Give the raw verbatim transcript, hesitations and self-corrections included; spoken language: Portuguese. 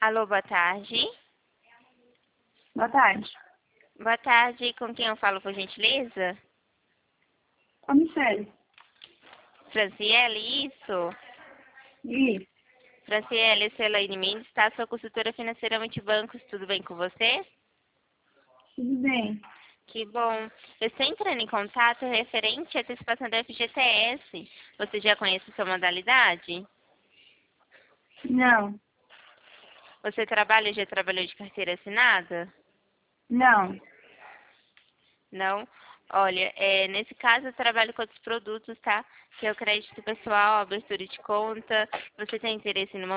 Alô, boa tarde. Boa tarde. Boa tarde, com quem eu falo, por gentileza? Com a Michele. Franciele, isso? Isso. Franciele, esse é Elaine Mendes, tá? Sou consultora financeira Multibancos, tudo bem com você? Tudo bem? Que bom. Eu estou entrando em contato referente à antecipação da F G T S. Você já conhece sua modalidade? Não. Você trabalha, já trabalhou de carteira assinada? Não. Não? Olha, é, nesse caso eu trabalho com outros produtos, tá? Que é o crédito pessoal, abertura de conta. Você tem interesse no